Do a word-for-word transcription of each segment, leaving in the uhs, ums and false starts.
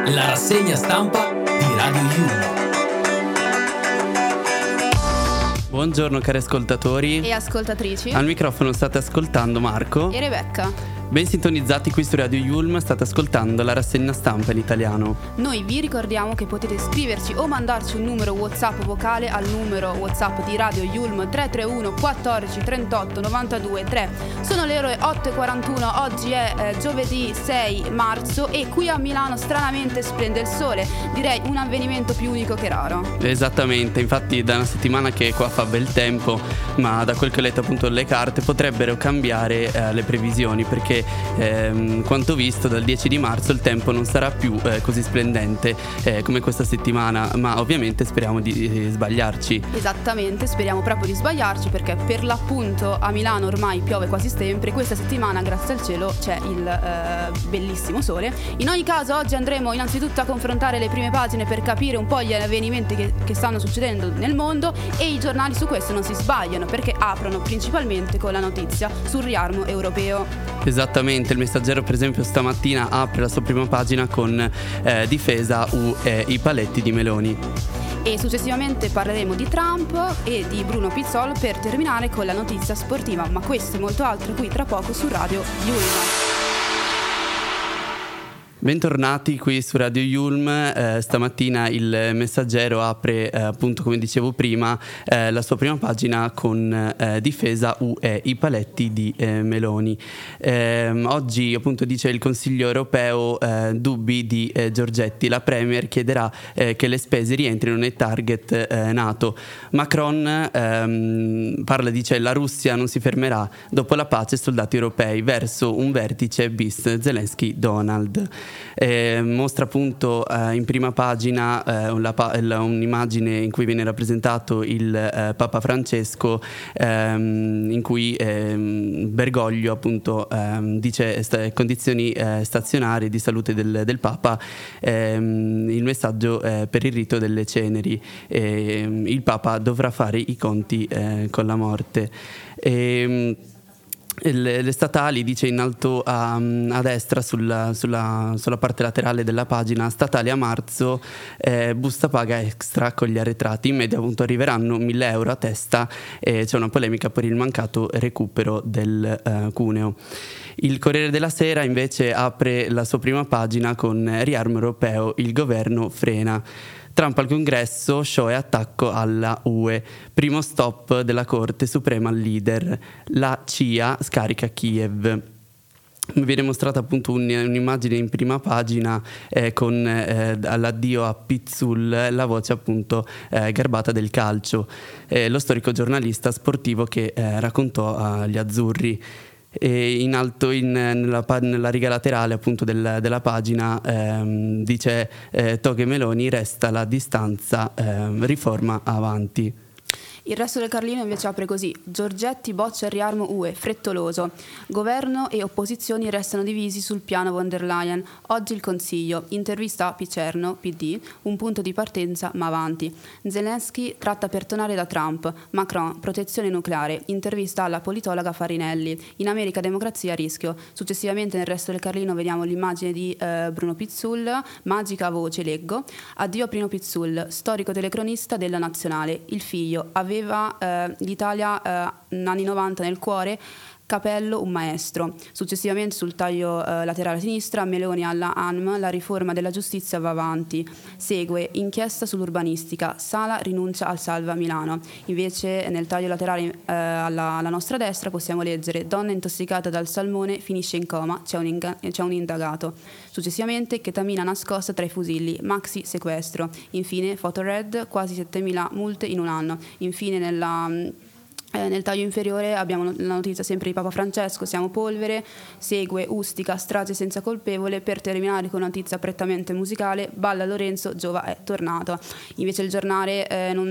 La rassegna stampa di Radio Yulm. Buongiorno cari ascoltatori e ascoltatrici. Al microfono state ascoltando Marco e Rebecca. Ben sintonizzati qui su Radio Yulm, state ascoltando la rassegna stampa in italiano. Noi vi ricordiamo che potete scriverci o mandarci un numero WhatsApp vocale al numero WhatsApp di Radio Yulm tre tre uno quattordici trentotto novantadue tre. Sono le ore otto e quarantuno, oggi è eh, giovedì sei marzo e qui a Milano stranamente splende il sole. Direi un avvenimento più unico che raro. Esattamente, infatti da una settimana che qua fa bel tempo, ma da quel che ho letto appunto le carte potrebbero cambiare eh, le previsioni, perché ehm, quanto visto dal dieci di marzo il tempo non sarà più eh, così splendente eh, come questa settimana, ma ovviamente speriamo di, di sbagliarci. Esattamente, speriamo proprio di sbagliarci, perché per l'appunto a Milano ormai piove quasi sempre. Questa settimana grazie al cielo c'è il eh, bellissimo sole. In ogni caso oggi andremo innanzitutto a confrontare le prime pagine per capire un po' gli avvenimenti che, che stanno succedendo nel mondo, e i giornali su questo non si sbagliano perché aprono principalmente con la notizia sul riarmo europeo. Esattamente, il Messaggero per esempio stamattina apre la sua prima pagina con eh, difesa U e i paletti di Meloni. E successivamente parleremo di Trump e di Bruno Pizzol per terminare con la notizia sportiva, ma questo e molto altro qui tra poco su Radio Yulm. Bentornati qui su Radio Yulm. Eh, stamattina il Messaggero apre eh, appunto, come dicevo prima, eh, la sua prima pagina con eh, difesa U E i paletti di eh, Meloni. Eh, oggi appunto dice il Consiglio europeo, eh, dubbi di eh, Giorgetti, la Premier chiederà eh, che le spese rientrino nei target eh, NATO. Macron ehm, parla, dice la Russia non si fermerà, dopo la pace soldati europei verso un vertice bis Zelensky-Donald. Eh, mostra appunto eh, in prima pagina eh, la, la, un'immagine in cui viene rappresentato il eh, Papa Francesco, ehm, in cui ehm, Bergoglio appunto ehm, dice sta, condizioni eh, stazionarie di salute del, del Papa, ehm, il messaggio eh, per il rito delle ceneri, eh, il Papa dovrà fare i conti eh, con la morte. E, Le, le statali, dice in alto a, a destra sulla, sulla, sulla parte laterale della pagina, statali a marzo, eh, busta paga extra con gli arretrati, in media appunto arriveranno mille euro a testa, e c'è una polemica per il mancato recupero del eh, cuneo. Il Corriere della Sera invece apre la sua prima pagina con riarmo europeo, il governo frena. Trump al congresso, show e attacco alla U E. Primo stop della Corte Suprema al leader. La C I A scarica Kiev. Viene mostrata appunto un, un'immagine in prima pagina eh, con eh, all'addio a Pizzul, la voce appunto eh, garbata del calcio. Eh, lo storico giornalista sportivo che eh, raccontò agli azzurri. E in alto in, nella, nella riga laterale appunto del, della pagina ehm, dice eh, Toghe Meloni resta la distanza, ehm, riforma avanti. Il Resto del Carlino invece apre così: Giorgetti boccia il riarmo U E, frettoloso. Governo e opposizioni restano divisi sul piano von der Leyen. Oggi il Consiglio. Intervista a Picerno, P D, un punto di partenza ma avanti. Zelensky tratta per tonare da Trump. Macron, protezione nucleare. Intervista alla politologa Farinelli. In America democrazia a rischio. Successivamente nel Resto del Carlino vediamo l'immagine di eh, Bruno Pizzul, magica voce leggo. Addio a Bruno Pizzul, storico telecronista della Nazionale. Il figlio aveva aveva eh, l'Italia eh, anni novanta nel cuore, Capello un maestro. Successivamente sul taglio eh, laterale a sinistra, Meloni alla A N M, la riforma della giustizia va avanti. Segue inchiesta sull'urbanistica, Sala rinuncia al Salva Milano. Invece nel taglio laterale eh, alla, alla nostra destra possiamo leggere donna intossicata dal salmone finisce in coma, c'è un, inga- c'è un indagato. Successivamente chetamina nascosta tra i fusilli, maxi sequestro. Infine foto red, quasi settemila multe in un anno. Infine nella Eh, nel taglio inferiore abbiamo la notizia sempre di Papa Francesco, siamo polvere, segue Ustica, strage senza colpevole, per terminare con una notizia prettamente musicale, balla Lorenzo, Giova è tornato. Invece il giornale eh, non,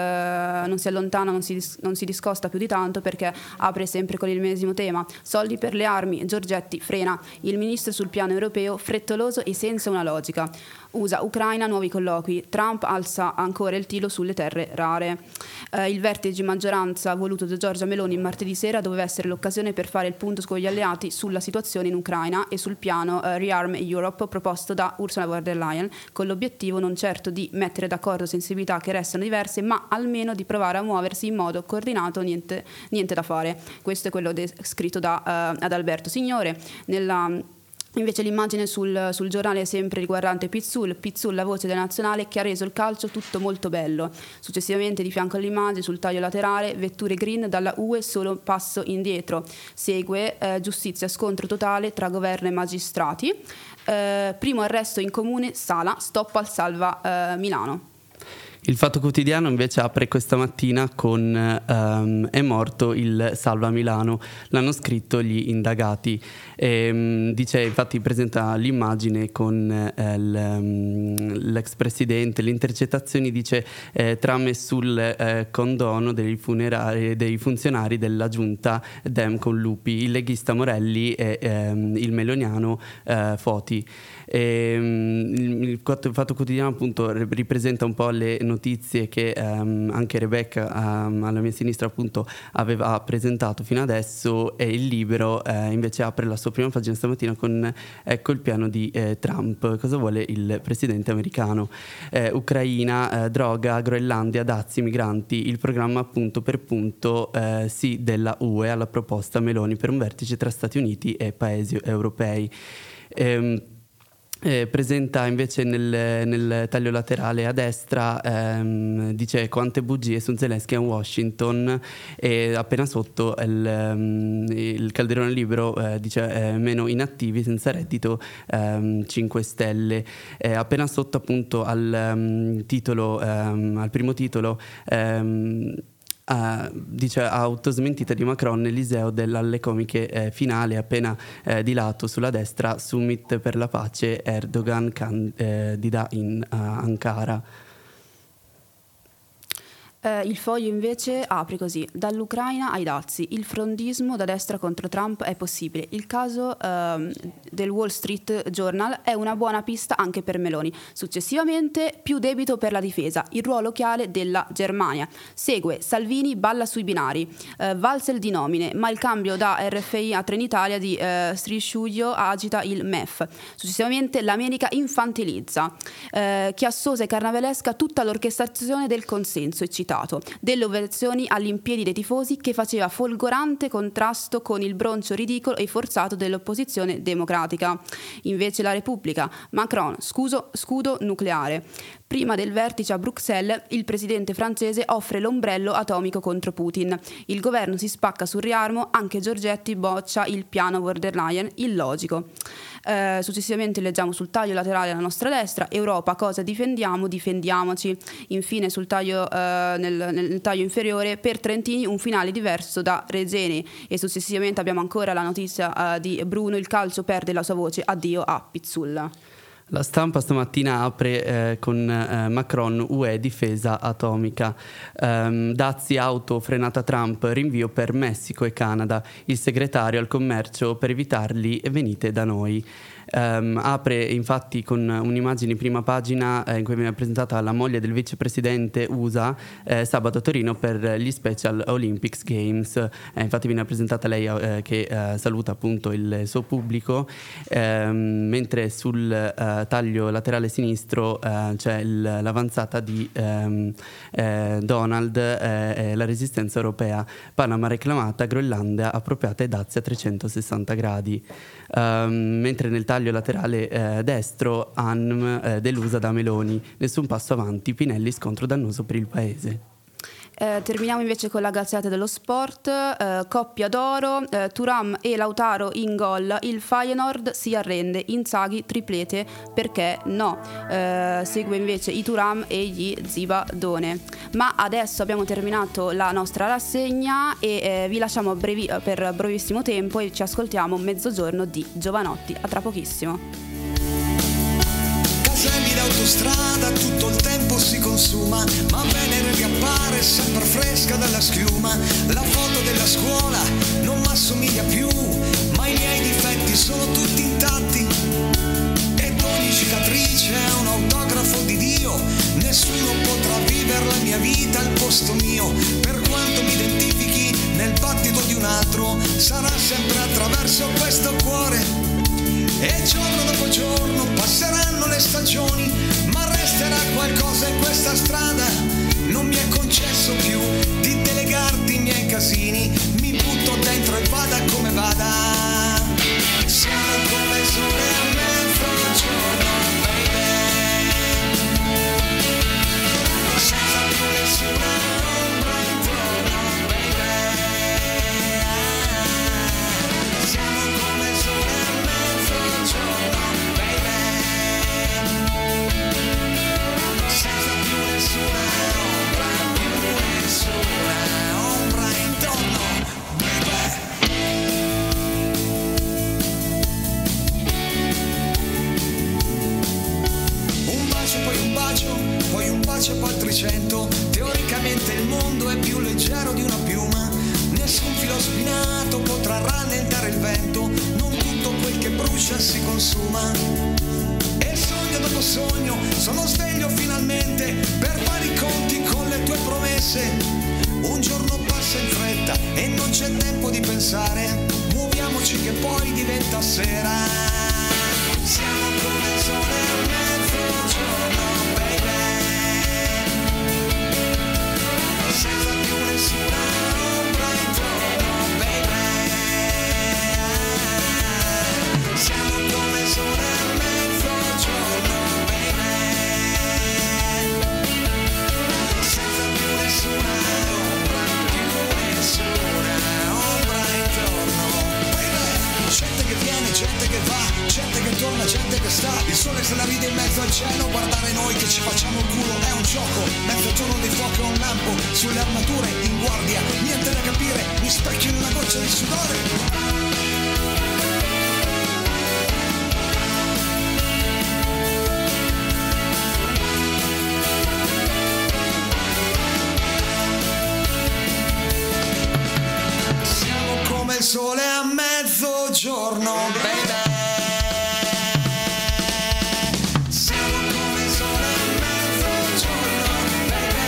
eh, non si allontana, non si, non si discosta più di tanto, perché apre sempre con il medesimo tema: soldi per le armi, Giorgetti frena, il ministro sul piano europeo frettoloso e senza una logica. U S A, Ucraina, nuovi colloqui. Trump alza ancora il tiro sulle terre rare. Eh, il vertice di maggioranza voluto da Giorgia Meloni martedì sera doveva essere l'occasione per fare il punto con gli alleati sulla situazione in Ucraina e sul piano eh, Rearm Europe proposto da Ursula von der Leyen, con l'obiettivo non certo di mettere d'accordo sensibilità che restano diverse, ma almeno di provare a muoversi in modo coordinato, niente, niente da fare. Questo è quello de- scritto da uh, Adalberto Signore. Nella Invece l'immagine sul, sul giornale sempre riguardante Pizzul, Pizzul la voce della nazionale che ha reso il calcio tutto molto bello. Successivamente di fianco all'immagine sul taglio laterale vetture green dalla U E solo passo indietro. Segue eh, giustizia scontro totale tra governo e magistrati. Eh, primo arresto in comune Sala, stop al Salva eh, Milano. Il Fatto Quotidiano invece apre questa mattina con um, è morto il Salva Milano, l'hanno scritto gli indagati. E, um, dice, infatti presenta l'immagine con eh, l'ex presidente, le intercettazioni, dice eh, trame sul eh, condono dei, funerari, dei funzionari della giunta Dem con Lupi, il leghista Morelli e ehm, il meloniano eh, Foti. E, um, il Fatto Quotidiano appunto ripresenta un po' le notizie che um, anche Rebecca um, alla mia sinistra appunto aveva presentato fino adesso, e il Libero eh, invece apre la sua prima pagina stamattina con ecco il piano di eh, Trump, cosa vuole il presidente americano, eh, Ucraina, eh, droga, Groenlandia, dazi, migranti, il programma punto per punto eh, sì della U E alla proposta Meloni per un vertice tra Stati Uniti e paesi europei. Ehm, Eh, presenta invece nel, nel taglio laterale a destra ehm, dice quante bugie su Zelensky a Washington, e appena sotto il, um, il Calderone Libero eh, dice eh, meno inattivi senza reddito ehm, cinque Stelle. Eh, appena sotto appunto al um, titolo um, al primo titolo ehm, Uh, dice autosmentita di Macron, Eliseo dell'alle comiche eh, finale appena eh, di lato sulla destra, summit per la pace, Erdogan candida eh, in uh, Ankara. Eh, il Foglio invece apre così: dall'Ucraina ai dazi, il frondismo da destra contro Trump è possibile. Il caso ehm, del Wall Street Journal è una buona pista anche per Meloni. Successivamente più debito per la difesa, il ruolo chiave della Germania. Segue Salvini balla sui binari, eh, valzer di nomine, ma il cambio da R F I a Trenitalia di eh, Strisciuglio agita il M E F. Successivamente l'America infantilizza, eh, chiassosa e carnavalesca tutta l'orchestrazione del consenso, eccitato, delle ovazioni all'impiedi dei tifosi che faceva folgorante contrasto con il broncio ridicolo e forzato dell'opposizione democratica. Invece la Repubblica, Macron, scuso, scudo nucleare. Prima del vertice a Bruxelles, il presidente francese offre l'ombrello atomico contro Putin. Il governo si spacca sul riarmo, anche Giorgetti boccia il piano von der Leyen, illogico. Eh, successivamente leggiamo sul taglio laterale alla nostra destra: Europa, cosa difendiamo? Difendiamoci. Infine sul taglio, eh, nel, nel taglio inferiore, per Trentini un finale diverso da Regeni. E successivamente abbiamo ancora la notizia eh, di Bruno: il calcio perde la sua voce, addio a Pizzulla. La Stampa stamattina apre eh, con eh, Macron, U E difesa atomica, um, dazi auto frenata Trump, rinvio per Messico e Canada, il segretario al commercio per evitarli venite da noi. Um, apre infatti con un'immagine in prima pagina eh, in cui viene presentata la moglie del vicepresidente U S A eh, sabato a Torino per gli Special Olympics Games. Eh, infatti viene presentata lei eh, che eh, saluta appunto il suo pubblico, ehm, mentre sul eh, taglio laterale sinistro eh, c'è il, l'avanzata di ehm, eh, Donald, eh, la resistenza europea, Panama reclamata, Groenlandia appropriata e dazi a trecentosessanta gradi. Um, mentre nel taglio laterale eh, destro A N M eh, delusa da Meloni, nessun passo avanti, Pinelli scontro dannoso per il paese. Eh, terminiamo invece con la Gazzetta dello Sport, eh, coppia d'oro, eh, Thuram e Lautaro in gol, il Feyenoord si arrende, Inzaghi triplete, perché no? Eh, segue invece i Thuram e gli Zibadone. Ma adesso abbiamo terminato la nostra rassegna e eh, vi lasciamo brevi- per brevissimo tempo e ci ascoltiamo Mezzogiorno di Giovanotti. A tra pochissimo. Caselli d'autostrada, tutto il tempo si consuma, ma Venere riappare sempre fresca dalla schiuma. La foto della scuola non m'assomiglia più, ma i miei difetti sono tutti intatti, ed ogni cicatrice è un cuore. E giorno dopo giorno passeranno le stagioni, ma resterà qualcosa in questa strada. Non mi è concesso più di delegarti i miei casini, mi butto dentro e vada come vada. Siamo come il sole a mezzogiorno, baby, senza più nessuna ombra intorno, baby. Siamo come il sole a mezzogiorno, baby, senza più nessuna ombra, più nessuna ombra intorno, baby. Un bacio, poi un bacio, poi un bacio, poi altri cento. Teoricamente il mondo è più leggero di una piuma. Nessun filo spinato potrà rallentare il vento. Non tutto quel che brucia si consuma. E sogno dopo sogno, sono sveglio finalmente per fare i conti con le tue promesse. Un giorno passa in fretta e non c'è tempo di pensare. Muoviamoci che poi diventa sera. Siamo come il sole a mezzogiorno, baby, senza più nessuna ombra intorno, baby. Siamo come il sole a mezzogiorno, baby, senza più nessuna ombra, più nessuna ombra intorno, baby. Gente che viene, gente che va, gente che torna, gente che sta. Il sole se la ride in mezzo al cielo. Guardare noi che ci facciamo il culo è un gioco. Mezzogiorno di fuoco e un lampo sulle armature in guardia. Niente da capire, mi specchio in una goccia di sudore. Il sole a mezzogiorno, baby. Siamo come il sole a mezzogiorno, baby.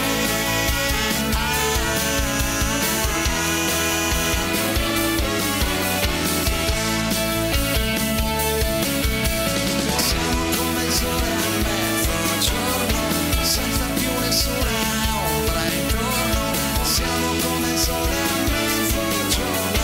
Siamo come il sole a mezzogiorno, senza più nessuna ombra intorno. Siamo come il sole a mezzogiorno.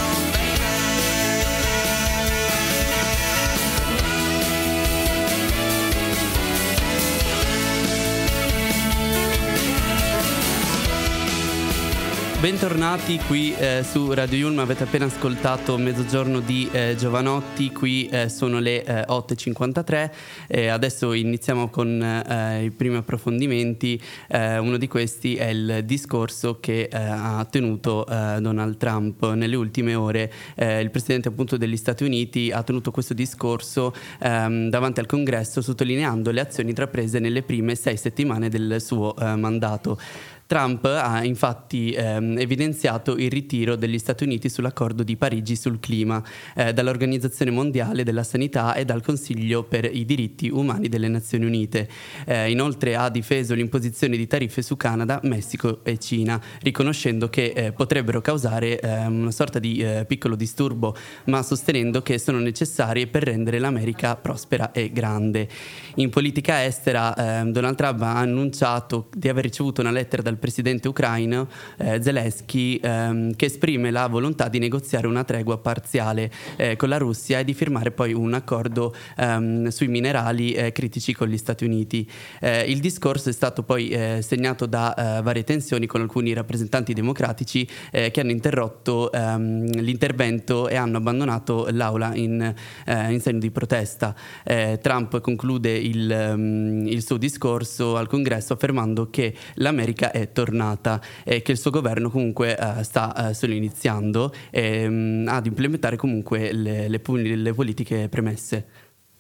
Bentornati qui eh, su Radio Yulm, avete appena ascoltato Mezzogiorno di eh, Jovanotti, qui eh, sono le eh, otto e cinquantatré e adesso iniziamo con eh, i primi approfondimenti. Eh, uno di questi è il discorso che eh, ha tenuto eh, Donald Trump nelle ultime ore. Eh, il presidente appunto degli Stati Uniti ha tenuto questo discorso ehm, davanti al Congresso, sottolineando le azioni intraprese nelle prime sei settimane del suo eh, mandato. Trump ha infatti ehm, evidenziato il ritiro degli Stati Uniti sull'accordo di Parigi sul clima eh, dall'Organizzazione Mondiale della Sanità e dal Consiglio per i diritti umani delle Nazioni Unite. Eh, inoltre ha difeso l'imposizione di tariffe su Canada, Messico e Cina, riconoscendo che eh, potrebbero causare eh, una sorta di eh, piccolo disturbo, ma sostenendo che sono necessarie per rendere l'America prospera e grande. In politica estera eh, Donald Trump ha annunciato di aver ricevuto una lettera dal presidente ucraino eh, Zelensky ehm, che esprime la volontà di negoziare una tregua parziale eh, con la Russia e di firmare poi un accordo ehm, sui minerali eh, critici con gli Stati Uniti. Eh, il discorso è stato poi eh, segnato da eh, varie tensioni con alcuni rappresentanti democratici eh, che hanno interrotto ehm, l'intervento e hanno abbandonato l'aula in, eh, in segno di protesta. Eh, Trump conclude il, um, il suo discorso al Congresso affermando che l'America è tornata e che il suo governo comunque uh, sta uh, solo iniziando e, um, ad implementare comunque le, le, le politiche premesse.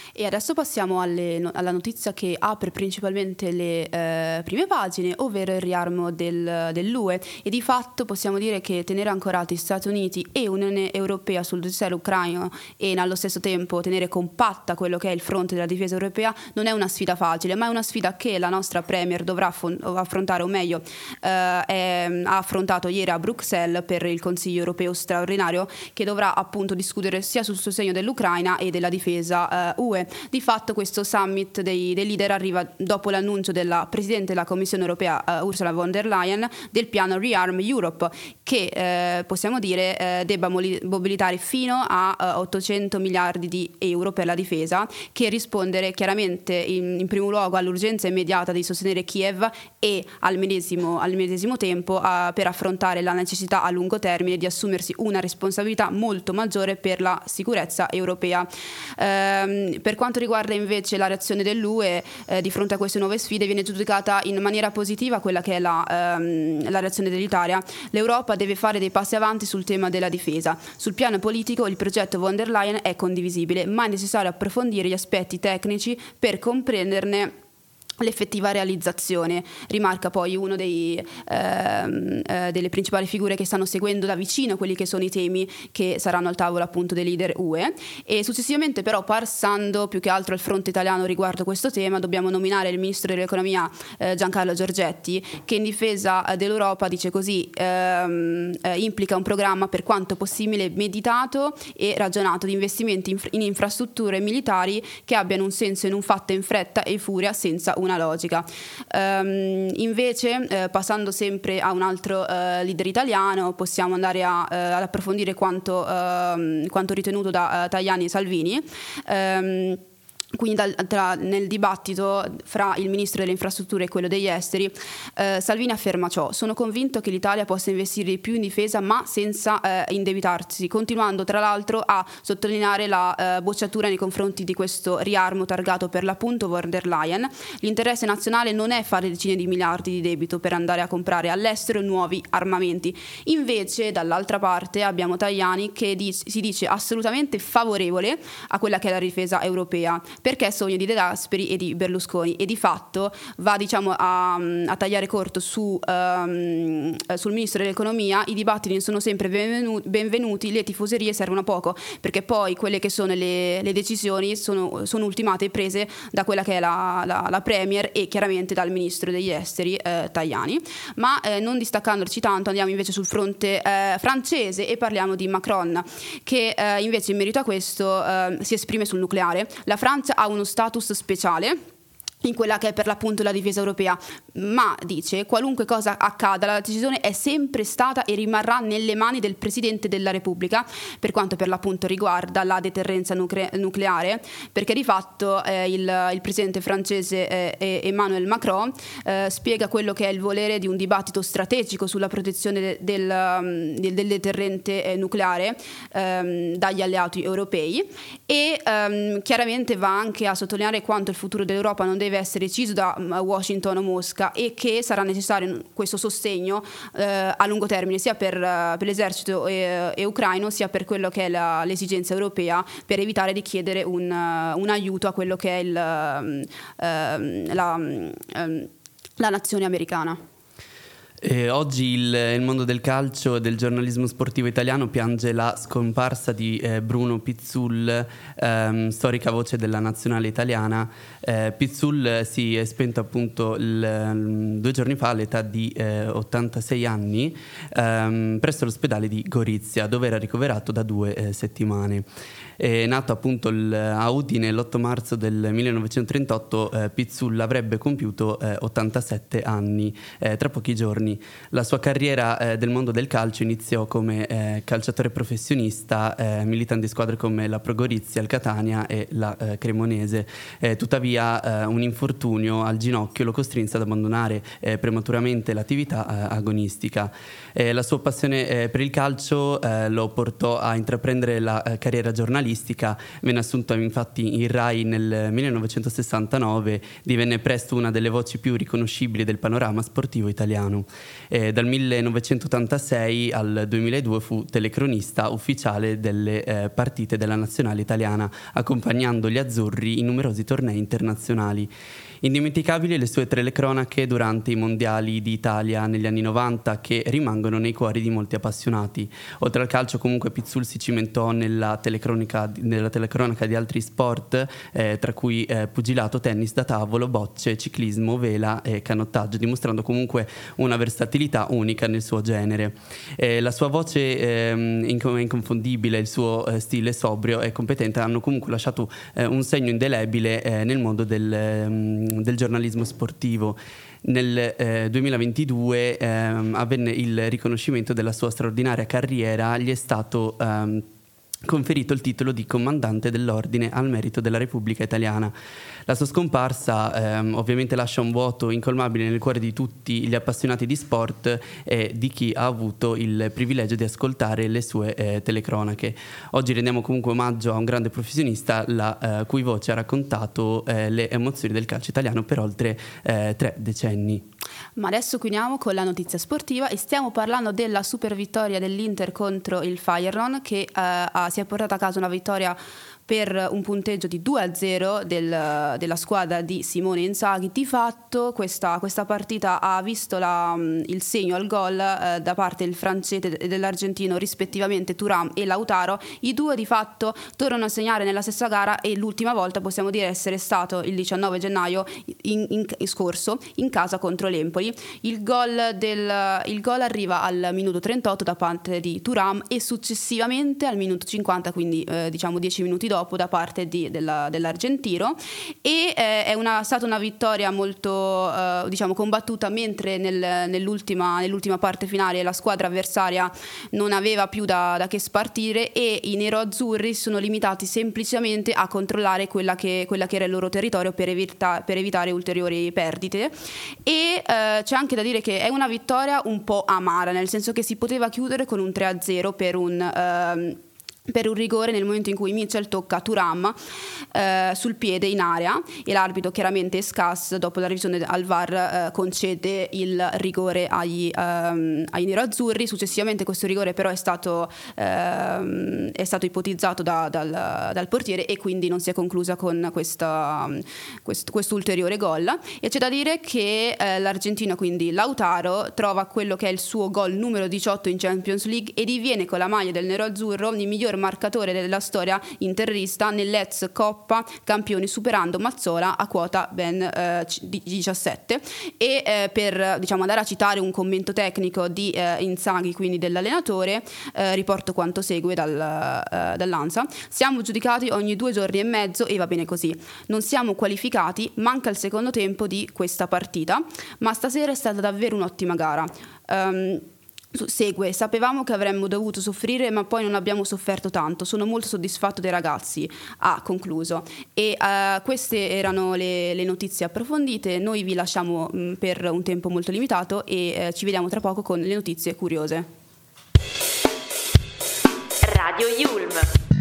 E adesso passiamo alle, alla notizia che apre principalmente le eh, prime pagine, ovvero il riarmo del, dell'U E, e di fatto possiamo dire che tenere ancorati Stati Uniti e Unione Europea sul dossier ucraino e allo stesso tempo tenere compatta quello che è il fronte della difesa europea non è una sfida facile, ma è una sfida che la nostra Premier dovrà affrontare, o meglio eh, è, ha affrontato ieri a Bruxelles per il Consiglio Europeo straordinario, che dovrà appunto discutere sia sul sostegno dell'Ucraina e della difesa eh, U E. Di fatto questo summit dei, dei leader arriva dopo l'annuncio della Presidente della Commissione Europea uh, Ursula von der Leyen del piano Rearm Europe, che eh, possiamo dire eh, debba mobilitare fino a uh, ottocento miliardi di euro per la difesa, che rispondere chiaramente in, in primo luogo all'urgenza immediata di sostenere Kiev e al medesimo, al medesimo tempo uh, per affrontare la necessità a lungo termine di assumersi una responsabilità molto maggiore per la sicurezza europea. Um, per quanto riguarda invece la reazione dell'U E eh, di fronte a queste nuove sfide, viene giudicata in maniera positiva quella che è la, ehm, la reazione dell'Italia. L'Europa deve fare dei passi avanti sul tema della difesa. Sul piano politico il progetto von der Leyen è condivisibile, ma è necessario approfondire gli aspetti tecnici per comprenderne l'effettiva realizzazione, rimarca poi uno dei, ehm, eh, delle principali figure che stanno seguendo da vicino quelli che sono i temi che saranno al tavolo appunto dei leader U E. E successivamente, però, passando più che altro al fronte italiano riguardo questo tema, dobbiamo nominare il ministro dell'economia eh, Giancarlo Giorgetti, che in difesa eh, dell'Europa dice così ehm, eh, implica un programma per quanto possibile meditato e ragionato di investimenti in, in infrastrutture militari che abbiano un senso e non fatte in fretta e furia senza una logica. Um, invece eh, passando sempre a un altro eh, leader italiano, possiamo andare a, eh, ad approfondire quanto, eh, quanto ritenuto da eh, Tajani e Salvini. Um, Quindi dal, tra, nel dibattito fra il ministro delle infrastrutture e quello degli esteri, eh, Salvini afferma ciò: sono convinto che l'Italia possa investire di più in difesa ma senza eh, indebitarsi, continuando tra l'altro a sottolineare la eh, bocciatura nei confronti di questo riarmo targato per l'appunto von der Leyen. L'interesse nazionale non è fare decine di miliardi di debito per andare a comprare all'estero nuovi armamenti. Invece dall'altra parte abbiamo Tajani che dice, si dice assolutamente favorevole a quella che è la difesa europea, perché è sogno di De Gasperi e di Berlusconi, e di fatto va diciamo a, a tagliare corto su, um, sul ministro dell'economia. I dibattiti sono sempre benvenuti, benvenuti, le tifoserie servono poco, perché poi quelle che sono le, le decisioni sono, sono ultimate e prese da quella che è la, la, la Premier e chiaramente dal ministro degli esteri eh, Tajani. Ma eh, non distaccandoci tanto, andiamo invece sul fronte eh, francese e parliamo di Macron, che eh, invece in merito a questo eh, si esprime sul nucleare. La Francia ha uno status speciale in quella che è per l'appunto la difesa europea, ma dice qualunque cosa accada la decisione è sempre stata e rimarrà nelle mani del Presidente della Repubblica per quanto per l'appunto riguarda la deterrenza nucre- nucleare, perché di fatto eh, il, il Presidente francese eh, Emmanuel Macron eh, spiega quello che è il volere di un dibattito strategico sulla protezione de- del, del, del deterrente eh, nucleare ehm, dagli alleati europei, e ehm, chiaramente va anche a sottolineare quanto il futuro dell'Europa non deve essere deciso da Washington o Mosca, e che sarà necessario questo sostegno eh, a lungo termine sia per, uh, per l'esercito e, e ucraino sia per quello che è la, l'esigenza europea, per evitare di chiedere un, uh, un aiuto a quello che è il, uh, uh, la, uh, la nazione americana. E oggi il, il mondo del calcio e del giornalismo sportivo italiano piange la scomparsa di eh, Bruno Pizzul, ehm, storica voce della nazionale italiana. Eh, Pizzul si è spento appunto il, il, due giorni fa all'età di eh, ottantasei anni ehm, presso l'ospedale di Gorizia, dove era ricoverato da due eh, settimane. È nato appunto il, a Udine l'otto marzo del millenovecentotrentotto. eh, Pizzul avrebbe compiuto eh, ottantasette anni eh, tra pochi giorni. La sua carriera eh, del mondo del calcio iniziò come eh, calciatore professionista, eh, militando in squadre come la Pro Gorizia, il Catania e la eh, Cremonese. Eh, tuttavia eh, un infortunio al ginocchio lo costrinse ad abbandonare eh, prematuramente l'attività eh, agonistica. Eh, la sua passione eh, per il calcio eh, lo portò a intraprendere la eh, carriera giornalistica. Venne assunto infatti in Rai nel millenovecentosessantanove, divenne presto una delle voci più riconoscibili del panorama sportivo italiano. Eh, dal millenovecentottantasei al duemiladue fu telecronista ufficiale delle eh, partite della nazionale italiana, accompagnando gli azzurri in numerosi tornei internazionali. Indimenticabili le sue telecronache durante i mondiali d'Italia negli anni novanta, che rimangono nei cuori di molti appassionati. Oltre al calcio, comunque, Pizzul si cimentò nella telecronaca, nella telecronaca di altri sport, eh, tra cui eh, pugilato, tennis da tavolo, bocce, ciclismo, vela e canottaggio, dimostrando comunque una versatilità unica nel suo genere. Eh, la sua voce eh, inconfondibile, il suo eh, stile sobrio e competente hanno comunque lasciato eh, un segno indelebile eh, nel mondo del eh, del giornalismo sportivo. Nel eh, duemilaventidue ehm, avvenne il riconoscimento della sua straordinaria carriera. Gli è stato ehm, conferito il titolo di comandante dell'Ordine al Merito della Repubblica Italiana. La sua scomparsa ehm, ovviamente lascia un vuoto incolmabile nel cuore di tutti gli appassionati di sport e di chi ha avuto il privilegio di ascoltare le sue eh, telecronache. Oggi rendiamo comunque omaggio a un grande professionista, la eh, cui voce ha raccontato eh, le emozioni del calcio italiano per oltre eh, tre decenni. Ma adesso chiudiamo con la notizia sportiva e stiamo parlando della super vittoria dell'Inter contro il Feyenoord, che eh, ha, si è portata a casa una vittoria per un punteggio di due a zero del, della squadra di Simone Inzaghi. Di fatto questa, questa partita ha visto la, il segno al gol eh, da parte del francese e dell'argentino, rispettivamente Thuram e Lautaro. I due di fatto tornano a segnare nella stessa gara, e l'ultima volta possiamo dire essere stato il diciannove gennaio in, in, in scorso in casa contro l'Empoli. Il gol, del, il gol arriva al minuto trentotto da parte di Thuram e successivamente al minuto cinquanta, quindi eh, diciamo dieci minuti dopo, da parte di, della, dell'argentino, e eh, è una, stata una vittoria molto eh, diciamo combattuta, mentre nel, nell'ultima, nell'ultima parte finale la squadra avversaria non aveva più da, da che spartire, e i neroazzurri sono limitati semplicemente a controllare quella che, quella che era il loro territorio per, evita, per evitare ulteriori perdite. E eh, c'è anche da dire che è una vittoria un po' amara, nel senso che si poteva chiudere con un tre a zero per un ehm, per un rigore nel momento in cui Mitchell tocca Thuram eh, sul piede in area, e l'arbitro, chiaramente Scass, dopo la revisione al V A R eh, concede il rigore agli, ehm, ai neroazzurri. Successivamente questo rigore però è stato, ehm, è stato ipotizzato da, dal, dal portiere, e quindi non si è conclusa con questa, quest, questo ulteriore gol. E c'è da dire che eh, l'Argentina, quindi Lautaro, trova quello che è il suo gol numero diciotto in Champions League e diviene con la maglia del neroazzurro il miglior marcatore della storia interista nell'ex Coppa Campioni, superando Mazzola a quota ben eh, diciassette. E eh, per diciamo andare a citare un commento tecnico di eh, Inzaghi, quindi dell'allenatore, eh, riporto quanto segue dal, eh, dall'Ansa: siamo giudicati ogni due giorni e mezzo e va bene così, non siamo qualificati, manca il secondo tempo di questa partita, ma stasera è stata davvero un'ottima gara. Um, Segue: sapevamo che avremmo dovuto soffrire, ma poi non abbiamo sofferto tanto. Sono molto soddisfatto dei ragazzi, ha concluso. E uh, queste erano le, le notizie approfondite. Noi vi lasciamo mh, per un tempo molto limitato e uh, ci vediamo tra poco con le notizie curiose. Radio Yulm.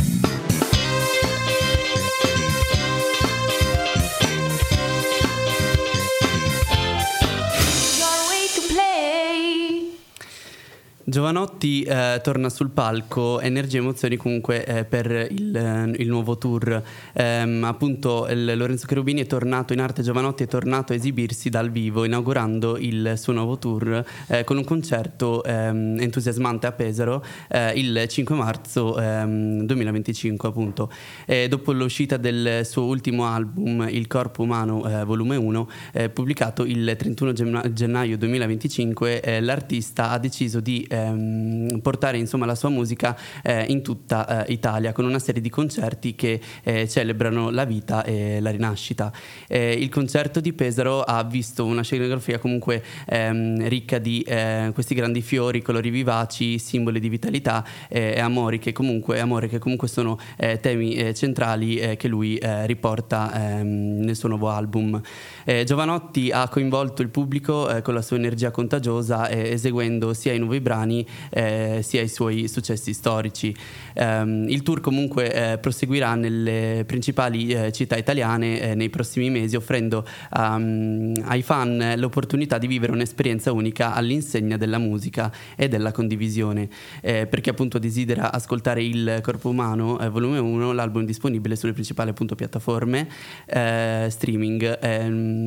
Giovanotti eh, torna sul palco, energie e emozioni comunque eh, per il, eh, il nuovo tour. Ehm, appunto il Lorenzo Cherubini è tornato in arte Giovanotti, è tornato a esibirsi dal vivo, inaugurando il suo nuovo tour eh, con un concerto ehm, entusiasmante a Pesaro eh, il cinque marzo ehm, duemilaventicinque, appunto. E dopo l'uscita del suo ultimo album, Il Corpo Umano eh, volume uno, eh, pubblicato il trentuno gennaio duemilaventicinque, eh, l'artista ha deciso di eh, portare insomma la sua musica eh, in tutta eh, Italia, con una serie di concerti che eh, celebrano la vita e la rinascita. Eh, il concerto di Pesaro ha visto una scenografia comunque ehm, ricca di eh, questi grandi fiori, colori vivaci, simboli di vitalità eh, e amori che comunque, amore che comunque sono eh, temi eh, centrali eh, che lui eh, riporta ehm, nel suo nuovo album. Eh, Giovanotti ha coinvolto il pubblico eh, con la sua energia contagiosa, eh, eseguendo sia i nuovi brani italiani eh, sia i suoi successi storici. Um, il tour comunque eh, proseguirà nelle principali eh, città italiane eh, nei prossimi mesi, offrendo um, ai fan l'opportunità di vivere un'esperienza unica all'insegna della musica e della condivisione. Eh, per chi appunto desidera ascoltare Il Corpo Umano, eh, volume uno, l'album è disponibile sulle principali appunto piattaforme eh, streaming. Eh,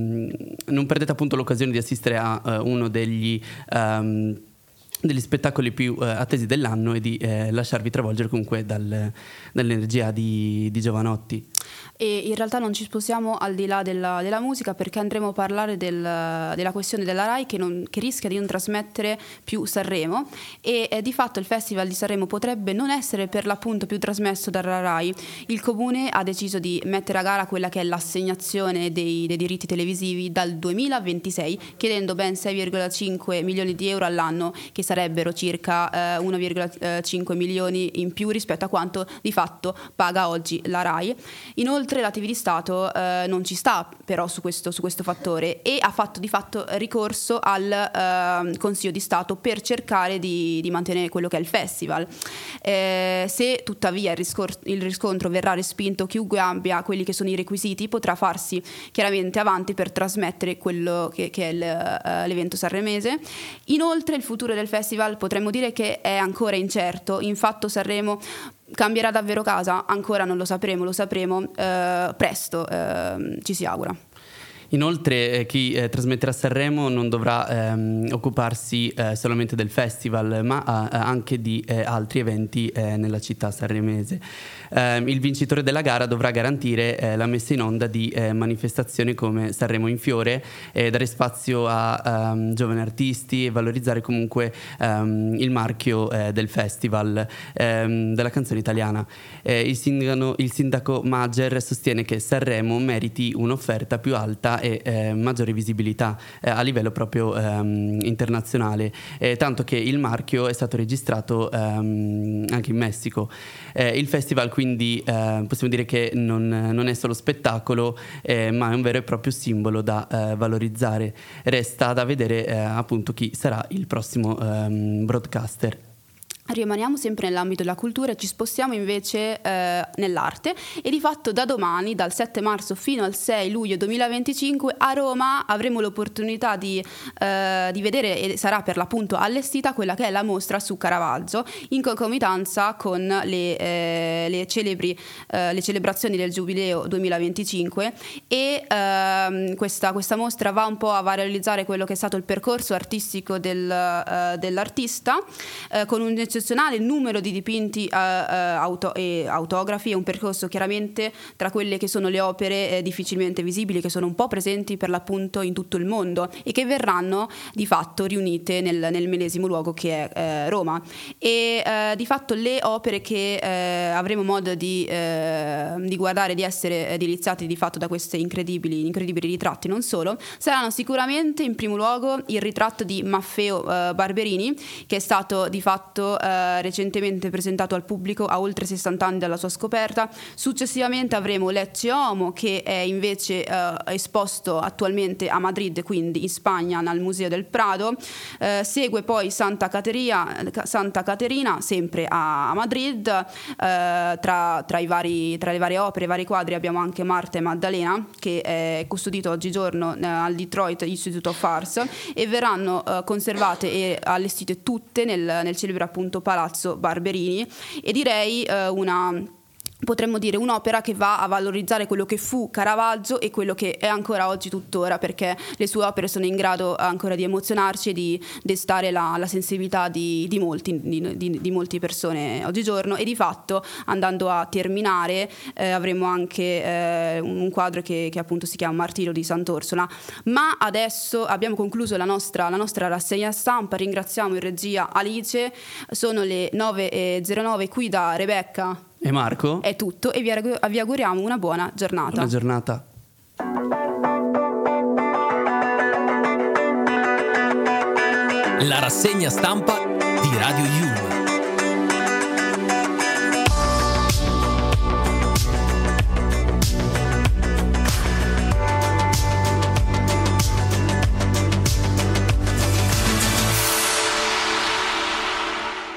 non perdete appunto l'occasione di assistere a uh, uno degli um, degli spettacoli più uh, attesi dell'anno e di eh, lasciarvi travolgere comunque dal, dall'energia di, di Jovanotti. E in realtà non ci spostiamo al di là della, della musica, perché andremo a parlare del, della questione della Rai che, non, che rischia di non trasmettere più Sanremo, e eh, di fatto il Festival di Sanremo potrebbe non essere per l'appunto più trasmesso dalla Rai. Il Comune ha deciso di mettere a gara quella che è l'assegnazione dei, dei diritti televisivi dal duemilaventisei, chiedendo ben sei virgola cinque milioni di euro all'anno, che sarebbero circa eh, uno virgola cinque milioni in più rispetto a quanto di fatto paga oggi la Rai. Inoltre la T V di Stato eh, non ci sta però su questo, su questo fattore, e ha fatto di fatto ricorso al eh, Consiglio di Stato per cercare di, di mantenere quello che è il festival. Eh, se tuttavia il, riscor- il riscontro verrà respinto, chiunque abbia quelli che sono i requisiti potrà farsi chiaramente avanti per trasmettere quello che, che è il, uh, l'evento sanremese. Inoltre il futuro del festival potremmo dire che è ancora incerto. Infatti Sanremo cambierà davvero casa? Ancora non lo sapremo, lo sapremo eh, presto, eh, ci si augura. Inoltre eh, chi eh, trasmetterà Sanremo non dovrà ehm, occuparsi eh, solamente del festival, ma eh, anche di eh, altri eventi eh, nella città sanremese. Eh, il vincitore della gara dovrà garantire eh, la messa in onda di eh, manifestazioni come Sanremo in Fiore, e dare spazio a um, giovani artisti e valorizzare comunque um, il marchio eh, del festival ehm, della canzone italiana. Eh, il, sindaco, il sindaco Mager sostiene che Sanremo meriti un'offerta più alta e eh, maggiore visibilità eh, a livello proprio ehm, internazionale, eh, tanto che il marchio è stato registrato ehm, anche in Messico. Eh, il festival quindi eh, possiamo dire che non, non è solo spettacolo, eh, ma è un vero e proprio simbolo da eh, valorizzare. Resta da vedere eh, appunto chi sarà il prossimo ehm, broadcaster. Rimaniamo sempre nell'ambito della cultura e ci spostiamo invece eh, nell'arte, e di fatto da domani, dal sette marzo fino al sei luglio duemilaventicinque, a Roma avremo l'opportunità di, eh, di vedere, e sarà per l'appunto allestita, quella che è la mostra su Caravaggio, in concomitanza con le, eh, le, celebri, eh, le celebrazioni del Giubileo duemilaventicinque, e eh, questa, questa mostra va un po' a valorizzare quello che è stato il percorso artistico del, eh, dell'artista, eh, con un eccezionale numero di dipinti uh, uh, auto- e autografi, e un percorso chiaramente tra quelle che sono le opere eh, difficilmente visibili, che sono un po' presenti per l'appunto in tutto il mondo e che verranno di fatto riunite nel, nel medesimo luogo che è eh, Roma. E eh, di fatto le opere che eh, avremo modo di, eh, di guardare, di essere deliziati di fatto da questi incredibili, incredibili ritratti, non solo, saranno sicuramente in primo luogo il ritratto di Maffeo eh, Barberini, che è stato di fatto Uh, recentemente presentato al pubblico a oltre sessanta anni dalla sua scoperta. Successivamente avremo Lecce Homo, che è invece uh, esposto attualmente a Madrid, quindi in Spagna, nel Museo del Prado. Uh, segue poi Santa Caterina, Santa Caterina sempre a, a Madrid. Uh, tra, tra, i vari, tra le varie opere, i vari quadri, abbiamo anche Marta e Maddalena, che è custodito oggigiorno uh, al Detroit Institute of Arts, e verranno uh, conservate e allestite tutte nel, nel celebre appunto Palazzo Barberini, e direi eh, una potremmo dire un'opera che va a valorizzare quello che fu Caravaggio e quello che è ancora oggi tuttora, perché le sue opere sono in grado ancora di emozionarci e di destare la, la sensibilità di, di molti di, di, di molte persone oggigiorno. E di fatto, andando a terminare, eh, avremo anche eh, un quadro che, che appunto si chiama Martirio di Sant'Orsola. Ma adesso abbiamo concluso la nostra, la nostra rassegna stampa. Ringraziamo in regia Alice. Sono le nove e zero nove qui da Rebecca e Marco. È tutto, e vi, aug- vi auguriamo una buona giornata. Buona giornata. La rassegna stampa di Radio Yulm.